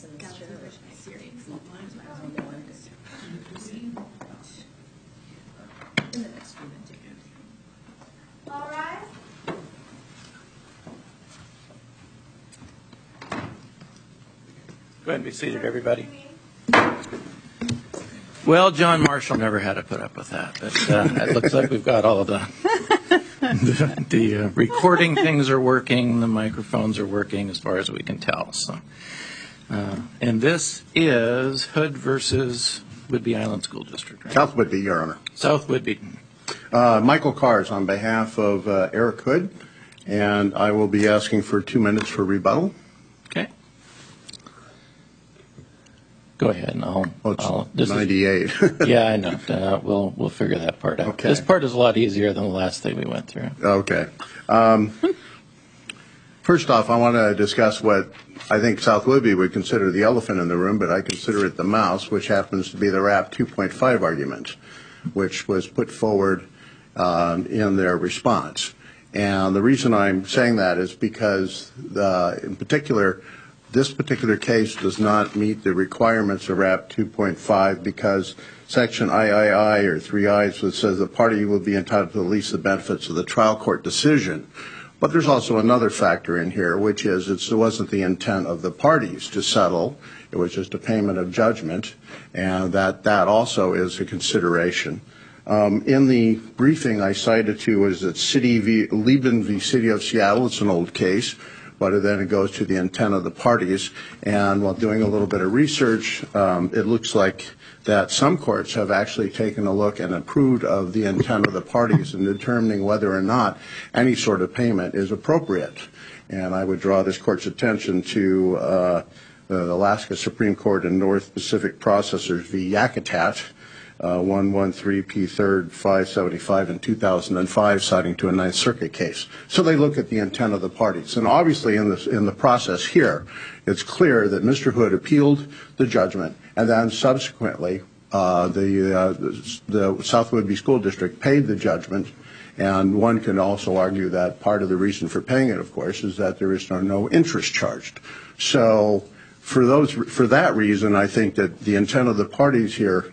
in this series. In the next few minutes. All right. Go ahead and be seated, everybody. Well, John Marshall never had to put up with that. But it looks like we've got all of the recording things are working, the microphones are working as far as we can tell. So, and this is Hood versus Whidbey Island School District, right? South Whidbey, Your Honor. South Whidbey. Michael Kars on behalf of Eric Hood, and I will be asking for 2 minutes for rebuttal. Okay. Go ahead, and I'll this 98. Yeah, I know. We'll figure that part out. Okay. This part is a lot easier than the last thing we went through. Okay. First off, I want to discuss what I think South Whidbey would consider the elephant in the room, but I consider it the mouse, which happens to be the RAP 2.5 argument, which was put forward in their response. And the reason I'm saying that is because, in particular, this particular case does not meet the requirements of RAP 2.5 because Section III or 3I's, which says the party will be entitled to at least the benefits of the trial court decision. But there's also another factor in here, which is it wasn't the intent of the parties to settle. It was just a payment of judgment, and that also is a consideration. In the briefing I cited to was that Lieben v. City of Seattle. It's an old case, but then it goes to the intent of the parties. And while doing a little bit of research, it looks like that some courts have actually taken a look and approved of the intent of the parties in determining whether or not any sort of payment is appropriate. And I would draw this court's attention to the Alaska Supreme Court and North Pacific Processors v. Yakutat, 113P3rd 575 in 2005, citing to a Ninth Circuit case. So they look at the intent of the parties. And obviously in the process here, it's clear that Mr. Hood appealed the judgment, and then subsequently the South Whidbey School District paid the judgment. And one can also argue that part of the reason for paying it, of course, is that there is no interest charged. So for that reason, I think that the intent of the parties here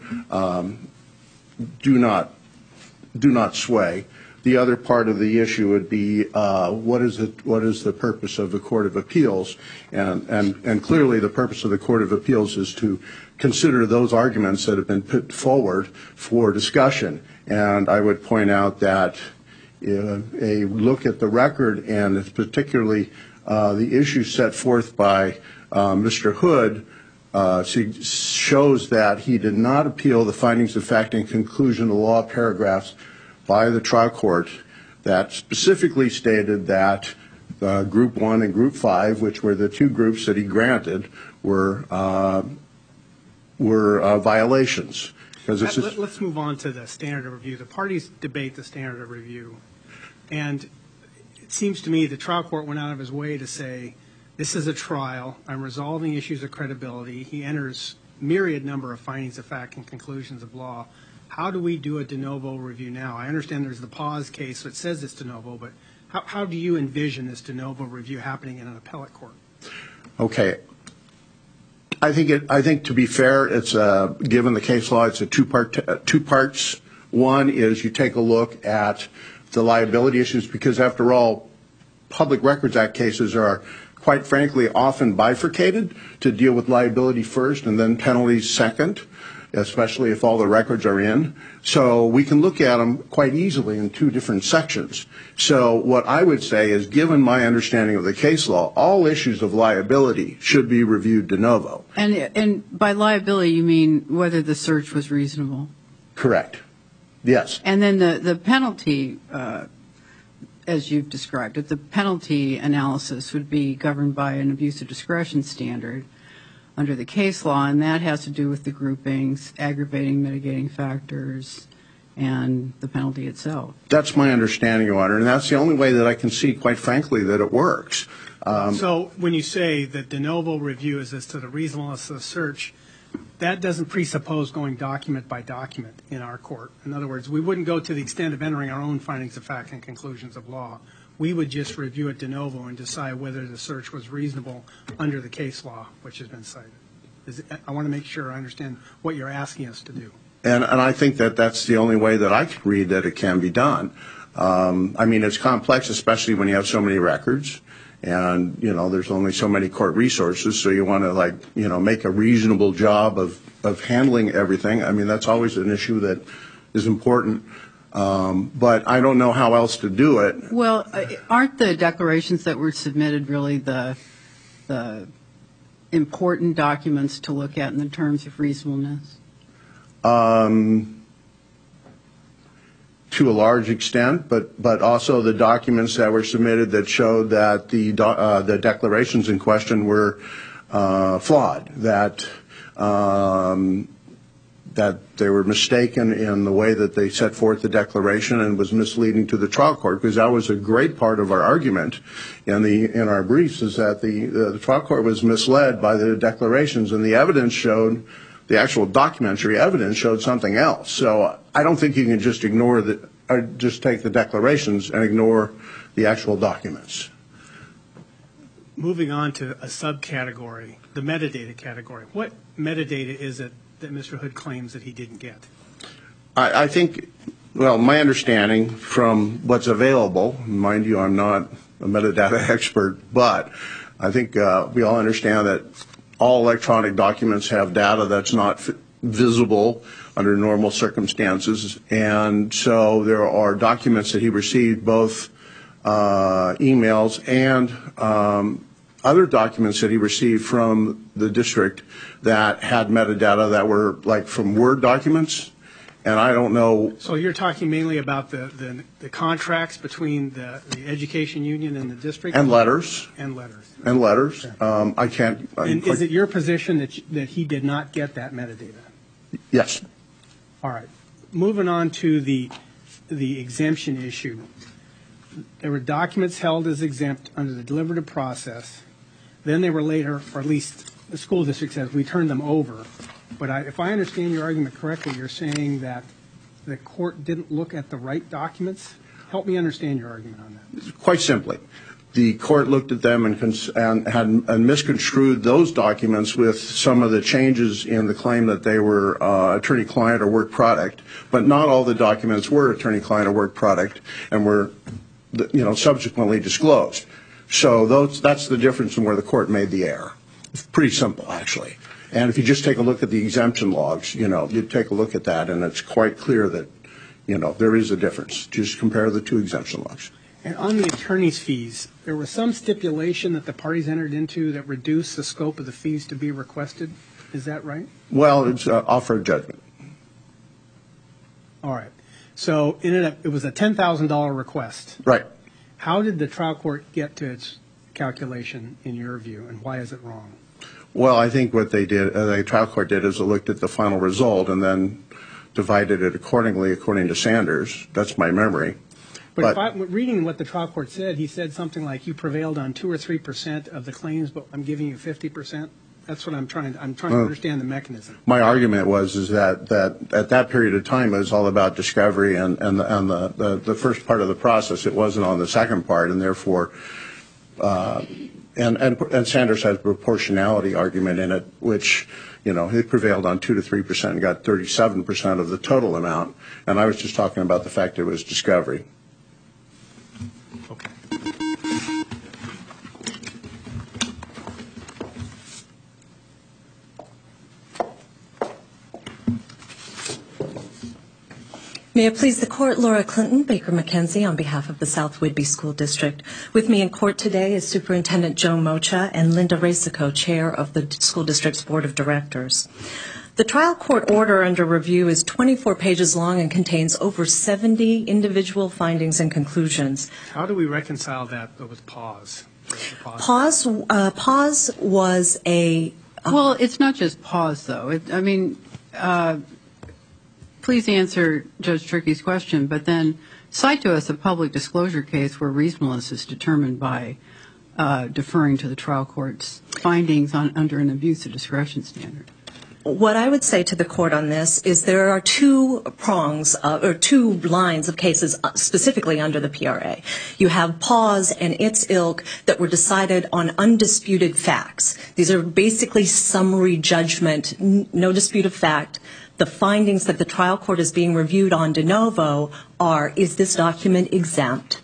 do not sway. The other part of the issue would be what is the purpose of the Court of Appeals, and clearly the purpose of the Court of Appeals is to consider those arguments that have been put forward for discussion. And I would point out that a look at the record, and particularly the issues set forth by Mr. Hood, shows that he did not appeal the findings of fact and conclusion of law paragraphs by the trial court that specifically stated that Group 1 and Group 5, which were the two groups that he granted, were violations. Let's move on to the standard of review. The parties debate the standard of review. And it seems to me the trial court went out of his way to say, this is a trial. I'm resolving issues of credibility. He enters myriad number of findings of fact and conclusions of law. How do we do a de novo review now? I understand there's the pause case, so it says it's de novo, but how do you envision this de novo review happening in an appellate court? Okay. I think to be fair, it's given the case law, it's two parts. One is you take a look at the liability issues, because after all, Public Records Act cases are, quite frankly, often bifurcated to deal with liability first and then penalties second, especially if all the records are in. So we can look at them quite easily in two different sections. So what I would say is, given my understanding of the case law, all issues of liability should be reviewed de novo. And by liability, you mean whether the search was reasonable? Correct. Yes. And then the penalty, as you've described it, the penalty analysis would be governed by an abuse of discretion standard under the case law, and that has to do with the groupings, aggravating, mitigating factors, and the penalty itself. That's my understanding, Your Honor, and that's the only way that I can see, quite frankly, that it works. So when you say that de novo review is as to the reasonableness of the search, that doesn't presuppose going document by document in our court. In other words, we wouldn't go to the extent of entering our own findings of fact and conclusions of law. We would just review it de novo and decide whether the search was reasonable under the case law, which has been cited. I want to make sure I understand what you're asking us to do. And I think that that's the only way that I could read that it can be done. I mean, it's complex, especially when you have so many records. And, you know, there's only so many court resources, so you want to, like, you know, make a reasonable job of handling everything. I mean, that's always an issue that is important. But I don't know how else to do it. Well, aren't the declarations that were submitted really the important documents to look at in the terms of reasonableness? To a large extent, but also the documents that were submitted that showed that the declarations in question were flawed, that they were mistaken in the way that they set forth the declaration and was misleading to the trial court, because that was a great part of our argument in our briefs, is that the trial court was misled by the declarations, and the evidence showed, the actual documentary evidence showed something else. So I don't think you can just ignore or just take the declarations and ignore the actual documents. Moving on to a subcategory, the metadata category. What metadata is it that Mr. Hood claims that he didn't get? I think, well, my understanding from what's available, mind you, I'm not a metadata expert, but I think we all understand that all electronic documents have data that's not visible under normal circumstances, and so there are documents that he received, both emails and other documents that he received from the district that had metadata that were like from Word documents, and I don't know. So you're talking mainly about the contracts between the education union and the district? And letters. And letters. And letters. Okay. I can't. And is it your position that he did not get that metadata? Yes. All right. Moving on to the exemption issue. There were documents held as exempt under the deliberative process. Then they were later, or at least the school district says, we turned them over. But if I understand your argument correctly, you're saying that the court didn't look at the right documents? Help me understand your argument on that. Quite simply, the court looked at them and misconstrued those documents with some of the changes in the claim that they were attorney-client or work product, but not all the documents were attorney-client or work product and were, you know, subsequently disclosed. So that's the difference in where the court made the error. It's pretty simple, actually. And if you just take a look at the exemption logs, you know, you take a look at that, and it's quite clear that, you know, there is a difference. Just compare the two exemption logs. And on the attorney's fees, there was some stipulation that the parties entered into that reduced the scope of the fees to be requested. Is that right? Well, it's offer of judgment. All right. So it was a $10,000 request. Right. How did the trial court get to its calculation, in your view, and why is it wrong? Well, I think what they did, the trial court did, is it looked at the final result and then divided it accordingly, according to Sanders. That's my memory. But reading what the trial court said, he said something like, you prevailed on 2 or 3% of the claims, but I'm giving you 50%. That's what I'm trying to understand the mechanism. My argument is that at that period of time, it was all about discovery and the first part of the process. It wasn't on the second part, and therefore, and Sanders has a proportionality argument in it, which, you know, he prevailed on 2 to 3% and got 37% of the total amount. And I was just talking about the fact it was discovery. Okay. May it please the Court, Laura Clinton, Baker McKenzie, on behalf of the South Whidbey School District. With me in court today is Superintendent Joe Mocha and Linda Rasico, Chair of the School District's Board of Directors. The trial court order under review is 24 pages long and contains over 70 individual findings and conclusions. How do we reconcile that with pause? Pause was a... Well, it's not just pause, though. Please answer Judge Trickey's question, but then cite to us a public disclosure case where reasonableness is determined by deferring to the trial court's findings under an abuse of discretion standard. What I would say to the court on this is there are two prongs, or two lines of cases specifically under the PRA. You have Pause and its ilk that were decided on undisputed facts. These are basically summary judgment, no dispute of fact. The findings that the trial court is being reviewed on de novo are, is this document exempt?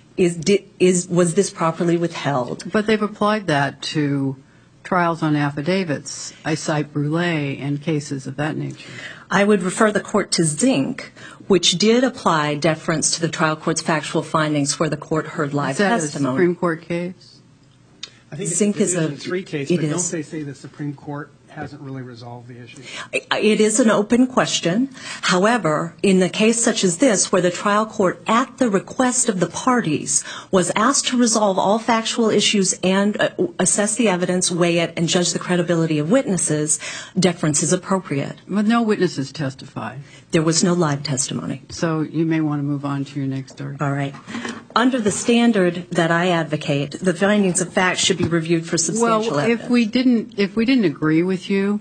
Was this properly withheld? But they've applied that to trials on affidavits. I cite Brule and cases of that nature. I would refer the court to Zink, which did apply deference to the trial court's factual findings where the court heard live Is that testimony. a Supreme Court case? I think Zink it's is a a- Division 3 case, it but don't is. they say the Supreme Court hasn't really resolved the issue? It is an open question. However, in a case such as this, where the trial court, at the request of the parties, was asked to resolve all factual issues and assess the evidence, weigh it, and judge the credibility of witnesses, deference is appropriate. But no witnesses testified. There was no live testimony. So you may want to move on to your next argument. All right. Under the standard that I advocate, the findings of fact should be reviewed for substantial Well, evidence. if we didn't agree with you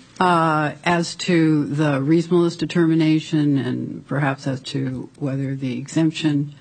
as to the reasonableness determination and perhaps as to whether the exemptions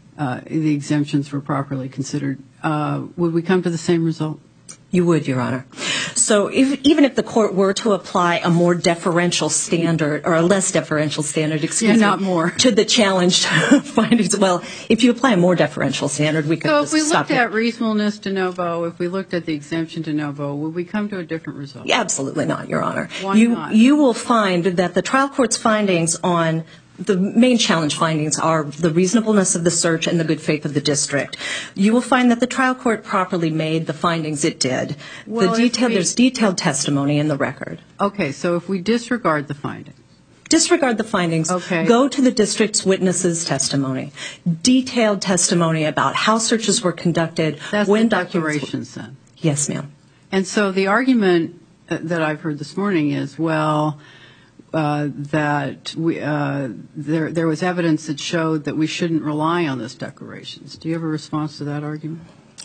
were properly considered, would we come to the same result? You would, Your Honor. So even if the court were to apply a more deferential standard, or a less deferential standard, not more. to the challenged findings, well, if you apply a more deferential standard, we could So just if we stop looked it. at reasonableness de novo, if we looked at the exemption de novo, would we come to a different result? Absolutely not, Your Honor. Why not? You will find that the trial court's findings on the main challenge findings are the reasonableness of the search and the good faith of the district. You will find that the trial court properly made the findings it did. Well, There's detailed testimony in the record. Okay, so if we disregard the findings. Disregard the findings. Okay. Go to the district's witnesses' testimony. Detailed testimony about how searches were conducted. That's when the documents were- declarations then. Yes, ma'am. And so the argument that I've heard this morning is, well, that there was evidence that showed that we shouldn't rely on those declarations. Do you have a response to that argument?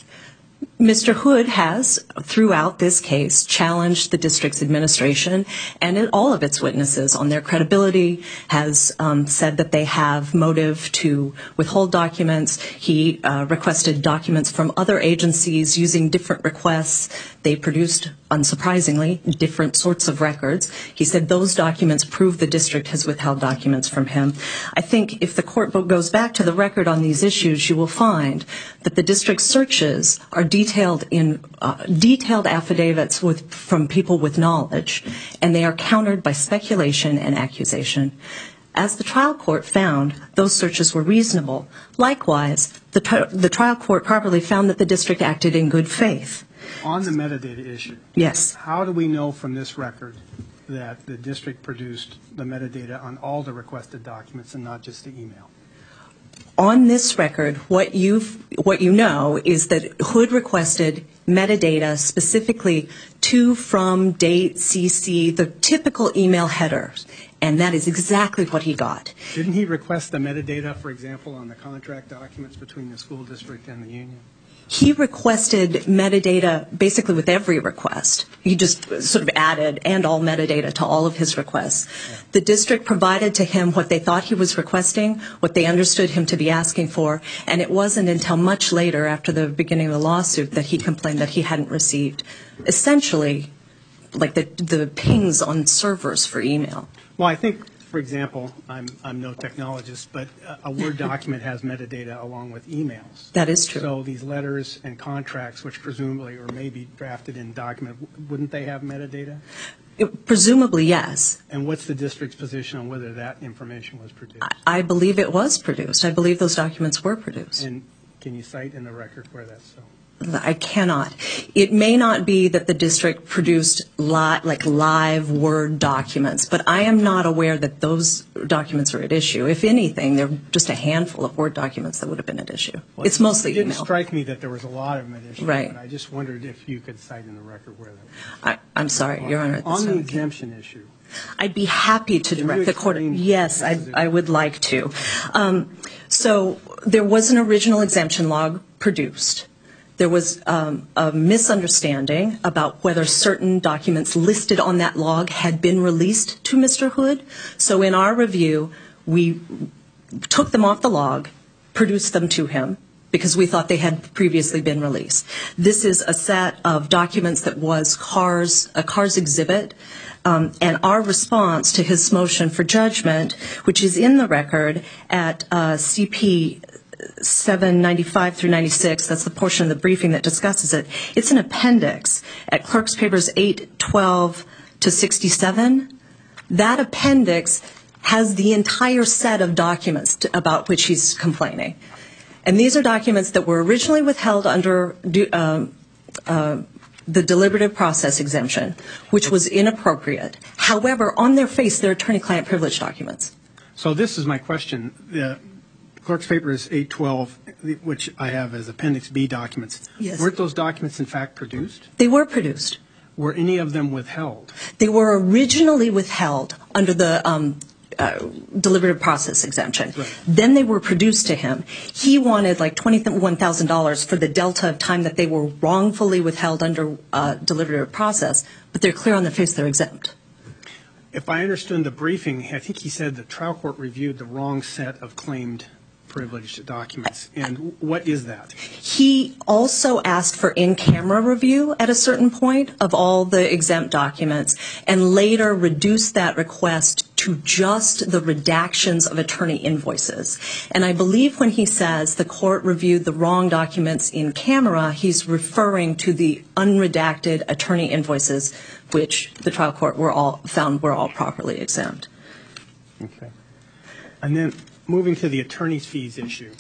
Mr. Hood has, throughout this case, challenged the district's administration and all of its witnesses on their credibility, has said that they have motive to withhold documents. He requested documents from other agencies using different requests. They produced, unsurprisingly, different sorts of records. He said those documents prove the district has withheld documents from him. I think if the court goes back to the record on these issues, you will find that the district's searches are detailed affidavits from people with knowledge, and they are countered by speculation and accusation. As the trial court found, those searches were reasonable. Likewise, the trial court properly found that the district acted in good faith. On the metadata issue, Yes. how do we know from this record that the district produced the metadata on all the requested documents and not just the email? On this record, what you know is that Hood requested metadata specifically to, from, date, CC, the typical email headers, and that is exactly what he got. Didn't he request the metadata, for example, on the contract documents between the school district and the union? He requested metadata basically with every request. He just sort of added and all metadata to all of his requests. The district provided to him what they thought he was requesting, what they understood him to be asking for, and it wasn't until much later, after the beginning of the lawsuit, that he complained that he hadn't received, essentially, like the pings on servers for email. Well, I think, for example, I'm no technologist, but a Word document has metadata along with emails. That is true. So these letters and contracts, which presumably or may be drafted in document, wouldn't they have metadata? Presumably, yes. And what's the district's position on whether that information was produced? I believe it was produced. I believe those documents were produced. And can you cite in the record where that's so? I cannot. It may not be that the district produced live Word documents, but I am not aware that those documents are at issue. If anything, they're just a handful of Word documents that would have been at issue. Well, It's mostly It didn't email. strike me that there was a lot of them at issue. Right. But I just wondered if you could cite in the record where that was. I'm sorry, Your Honor. On the exemption issue, I'd be happy to Can direct you the court. explain- Yes, I would like to. So there was an original exemption log produced. there was a misunderstanding about whether certain documents listed on that log had been released to Mr. Hood. So in our review, we took them off the log, produced them to him, because we thought they had previously been released. This is a set of documents that was a CARS exhibit, and our response to his motion for judgment, which is in the record at CP 795 through 96, that's the portion of the briefing that discusses it. It's an appendix at Clerk's Papers 812 to 67. That appendix has the entire set of documents about which he's complaining. And these are documents that were originally withheld under the deliberative process exemption, which was inappropriate. However, on their face, they're attorney-client privilege documents. So this is my question. The Clerk's Papers 812, which I have as Appendix B documents, Yes. weren't those documents in fact produced? They were produced. Were any of them withheld? They were originally withheld under the deliberative process exemption. Right. Then they were produced to him. He wanted like $21,000 for the delta of time that they were wrongfully withheld under deliberative process, but they're clear on their face they're exempt. If I understood the briefing, I think he said the trial court reviewed the wrong set of claimed privileged documents. And what is that? He also asked for in-camera review at a certain point of all the exempt documents and later reduced that request to just the redactions of attorney invoices. And I believe when he says the court reviewed the wrong documents in camera, he's referring to the unredacted attorney invoices, which the trial court found were all properly exempt. Okay. And then moving to the attorney's fees issue,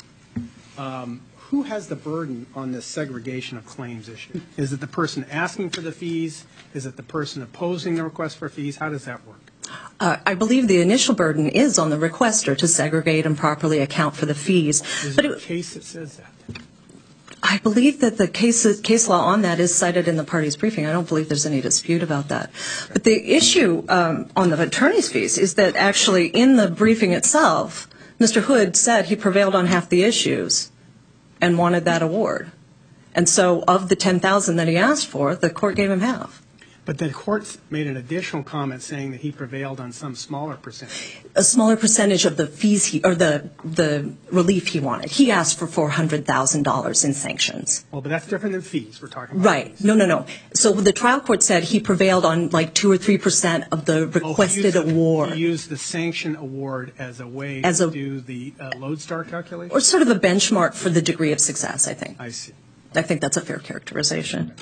who has the burden on this segregation of claims issue? Is it the person asking for the fees? Is it the person opposing the request for fees? How does that work? I believe the initial burden is on the requester to segregate and properly account for the fees. Is But there a case that says that? I believe that the case law on that is cited in the party's briefing. I don't believe there's any dispute about that. But the issue on the attorney's fees is that actually in the briefing itself, Mr. Hood said he prevailed on half the issues and wanted that award. And so of the $10,000 that he asked for, the court gave him half. But the court made an additional comment saying that he prevailed on some smaller percentage. A smaller percentage of the fees or the relief he wanted. He asked for $400,000 in sanctions. Well, but that's different than fees we're talking about. Right. No. So the trial court said he prevailed on like 2 or 3% of the requested award. He used the sanction award as a way to do the lodestar calculation? Or sort of a benchmark for the degree of success, I think. I see. I think that's a fair characterization.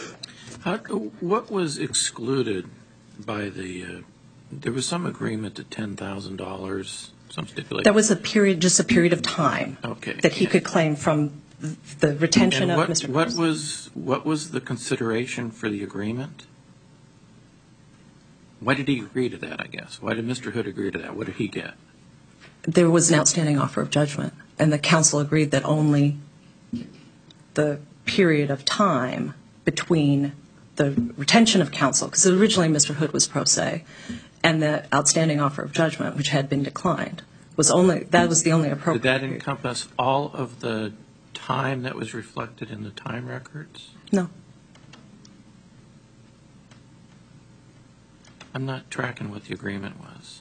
What was excluded by there was some agreement to $10,000, some stipulation? That was just a period of time that he could claim from the retention of Mr. Hood. What was the consideration for the agreement? Why did he agree to that, I guess? Why did Mr. Hood agree to that? What did he get? There was an outstanding offer of judgment, and the counsel agreed that only the period of time between the retention of counsel, because originally Mr. Hood was pro se, and the outstanding offer of judgment, which had been declined, that was the only appropriate. Did that encompass all of the time that was reflected in the time records? No. I'm not tracking what the agreement was.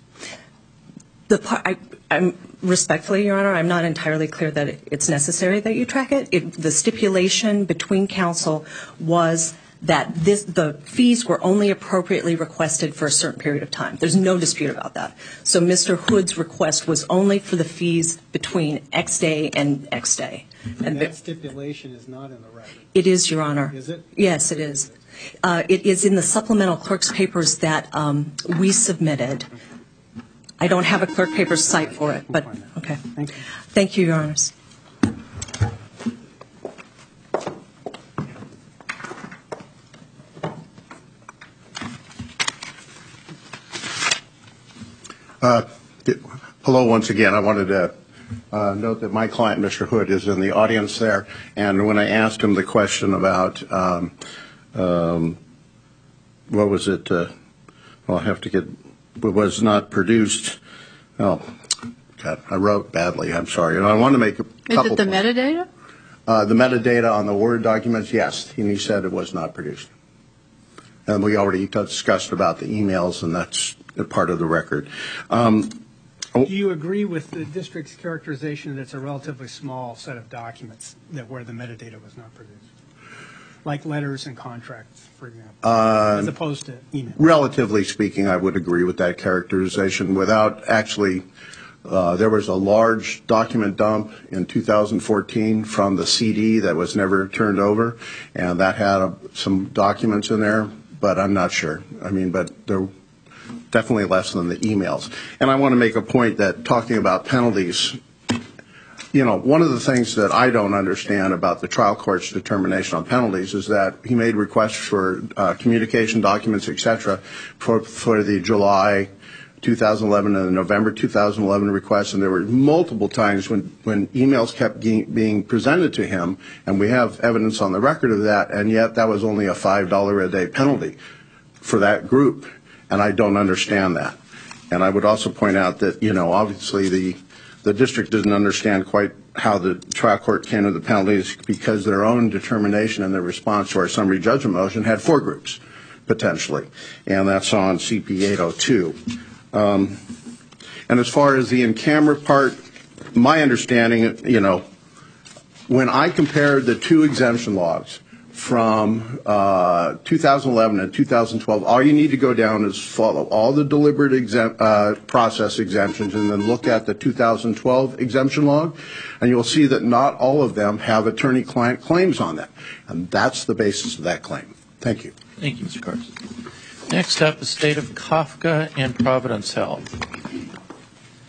I'm respectfully, Your Honor, I'm not entirely clear that it's necessary that you track it. The stipulation between counsel was that the fees were only appropriately requested for a certain period of time. There's no dispute about that. So Mr. Hood's request was only for the fees between X day and X day. And that stipulation is not in the record? It is, Your Honor. Is it? Yes, it is. It is in the supplemental clerk's papers that we submitted. I don't have a clerk papers site for it, but okay. Thank you. Thank you, Your Honors. Hello once again. I wanted to note that my client, Mr. Hood, is in the audience there. And when I asked him the question about what was it? I'll have to get. Was not produced. Oh, God, I wrote badly. I'm sorry. And I want to make a couple. Is it the metadata? The metadata on the Word documents, yes, and he said it was not produced. And we already discussed about the emails, and that's a part of the record. Do you agree with the district's characterization that it's a relatively small set of documents that where the metadata was not produced? Like letters and contracts, for example, as opposed to email? Relatively speaking, I would agree with that characterization. Without actually, there was a large document dump in 2014 from the CD that was never turned over, and that had some documents in there, but I'm not sure. I mean, but they're definitely less than the emails. And I want to make a point that talking about penalties, you know, one of the things that I don't understand about the trial court's determination on penalties is that he made requests for communication documents, et cetera, for the July 2011 and the November 2011 requests, and there were multiple times when emails kept being presented to him, and we have evidence on the record of that, and yet that was only a $5 a day penalty for that group, and I don't understand that. And I would also point out that, you know, obviously the district doesn't understand quite how the trial court came to the penalties because their own determination and their response to our summary judgment motion had 4 groups, potentially, and that's on CP 802. And as far as the in-camera part, my understanding, you know, when I compared the 2 exemption logs from 2011 and 2012, all you need to go down is follow all the deliberate process exemptions and then look at the 2012 exemption log, and you'll see that not all of them have attorney-client claims on them. And that's the basis of that claim. Thank you. Thank you, Mr. Carson. Next up, the State of Kafka and Providence Health.